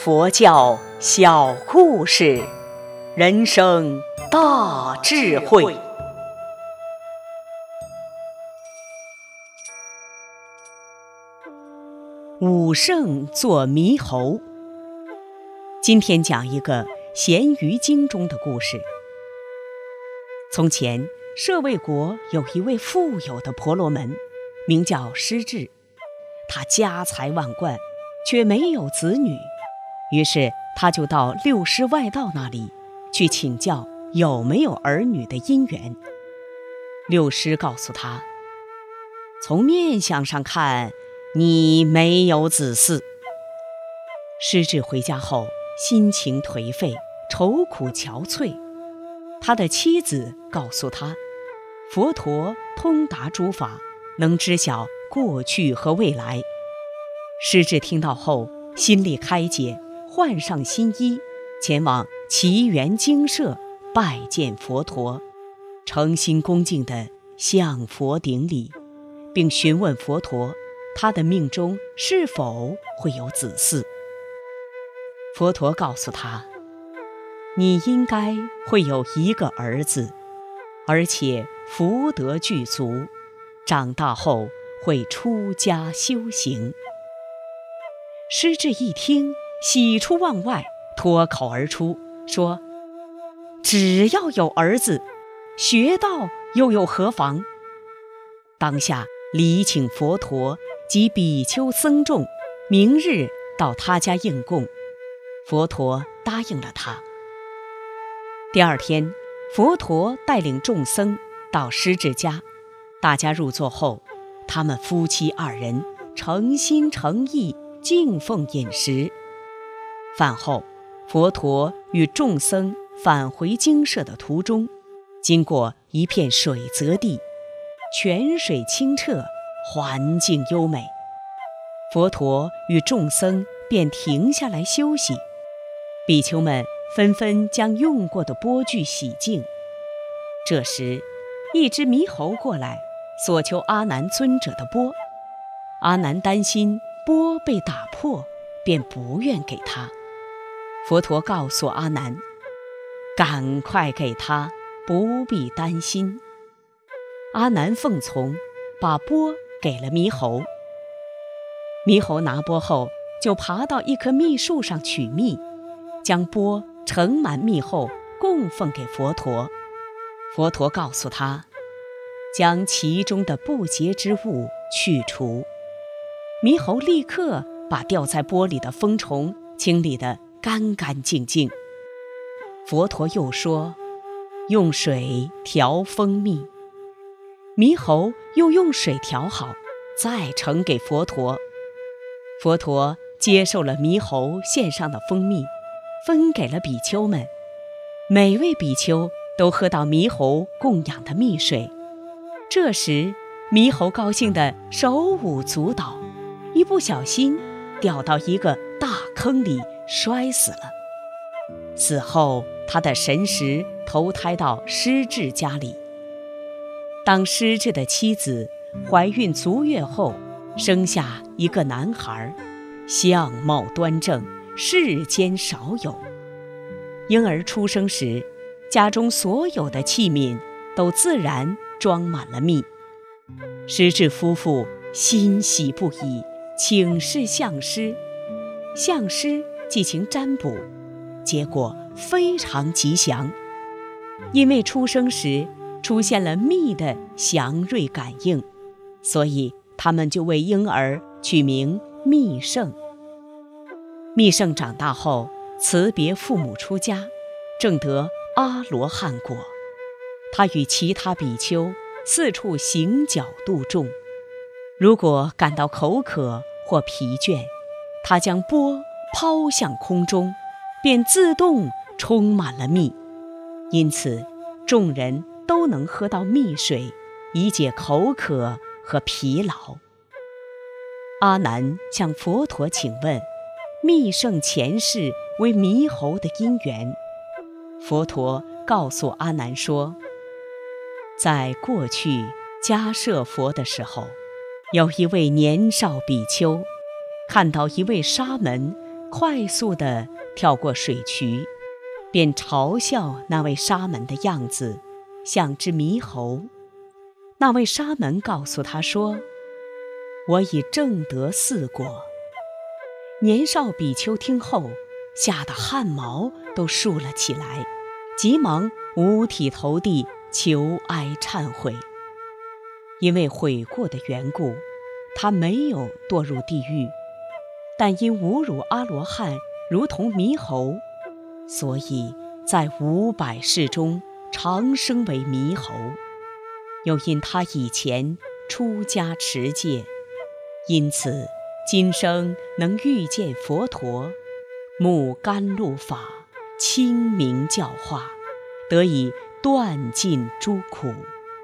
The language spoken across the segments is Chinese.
佛教小故事，人生大智慧。武圣做猕猴。今天讲一个《咸鱼经》中的故事。从前，舍卫国有一位富有的婆罗门，名叫师智。他家财万贯，却没有子女，于是他就到六师外道那里去请教有没有儿女的因缘。六师告诉他，从面相上看，你没有子嗣。师智回家后，心情颓废，愁苦憔悴。他的妻子告诉他，佛陀通达诸法，能知晓过去和未来。师智听到后，心里开解，换上新衣，前往祇园精舍拜见佛陀，诚心恭敬地向佛顶礼，并询问佛陀他的命中是否会有子嗣。佛陀告诉他，你应该会有一个儿子，而且福德具足，长大后会出家修行。师智一听，喜出望外，脱口而出说，只要有儿子，学道又有何妨？当下礼请佛陀及比丘僧众明日到他家应供。佛陀答应了他。第二天，佛陀带领众僧到师智家，大家入座后，他们夫妻二人诚心诚意敬奉饮食。饭后，佛陀与众僧返回精舍的途中，经过一片水泽地，泉水清澈，环境优美。佛陀与众僧便停下来休息，比丘们纷纷将用过的钵具洗净。这时，一只猕猴过来，索求阿难尊者的钵。阿难担心钵被打破，便不愿给他。佛陀告诉阿难，赶快给他，不必担心。阿难奉从，把钵给了猕猴。猕猴拿钵后，就爬到一棵蜜树上取蜜，将钵盛满蜜后供奉给佛陀。佛陀告诉他，将其中的不洁之物去除。猕猴立刻把掉在钵里的蜂虫清理得干干净净。佛陀又说，用水调蜂蜜。猕猴又用水调好，再呈给佛陀。佛陀接受了猕猴献上的蜂蜜，分给了比丘们。每位比丘都喝到猕猴供养的蜜水。这时，猕猴高兴得手舞足蹈，一不小心掉到一个大坑里，摔死了。死后，他的神识投胎到师智家里。当师智的妻子怀孕足月后，生下一个男孩，相貌端正，世间少有。婴儿出生时，家中所有的器皿都自然装满了蜜。师智夫妇欣喜不已，请示相师。相师进行占卜，结果非常吉祥。因为出生时出现了蜜的祥瑞感应，所以他们就为婴儿取名密圣。密圣长大后，辞别父母出家，证得阿罗汉果。他与其他比丘四处行脚度众，如果感到口渴或疲倦，他将钵抛向空中，便自动充满了蜜。因此，众人都能喝到蜜水，以解口渴和疲劳。阿难向佛陀请问，密圣前世为猕猴的因缘。佛陀告诉阿难说，在过去迦舍佛的时候，有一位年少比丘看到一位沙门快速地跳过水渠，便嘲笑那位沙门的样子像只猕猴。那位沙门告诉他说：“我已证得4果。”年少比丘听后，吓得汗毛都竖了起来，急忙五体投地求哀忏悔。因为悔过的缘故，他没有堕入地狱，但因侮辱阿罗汉如同猕猴，所以在500世中长生为猕猴。又因他以前出家持戒，因此今生能遇见佛陀，目甘露法，清明教化，得以断尽诸苦。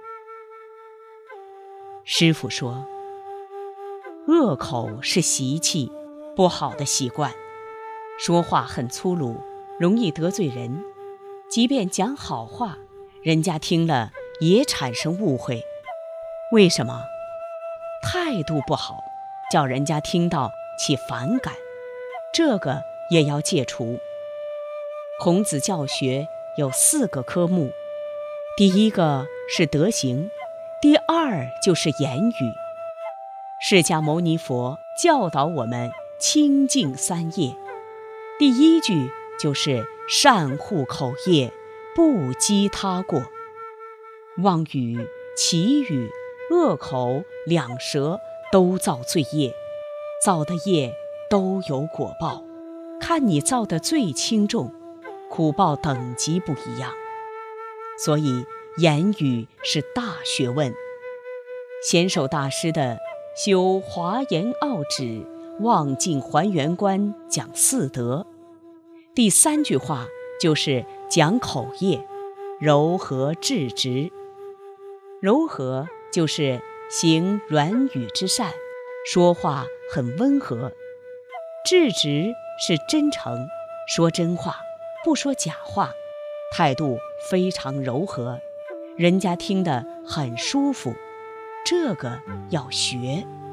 师父说，恶口是习气，不好的习惯，说话很粗鲁，容易得罪人，即便讲好话，人家听了也产生误会。为什么？态度不好，叫人家听到起反感，这个也要戒除。孔子教学有4个科目，第一个是德行，第二就是言语。释迦牟尼佛教导我们清净3业，第一句就是善护口业，不讥他过。妄语、绮语、恶口、两舌都造罪业，造的业都有果报，看你造的最轻重，苦报等级不一样。所以言语是大学问。贤首大师的修华严奥旨望尽还原观讲4德，第3句话就是讲口业，柔和质直。柔和就是行软语之善，说话很温和；质直是真诚，说真话，不说假话，态度非常柔和，人家听得很舒服。这个要学。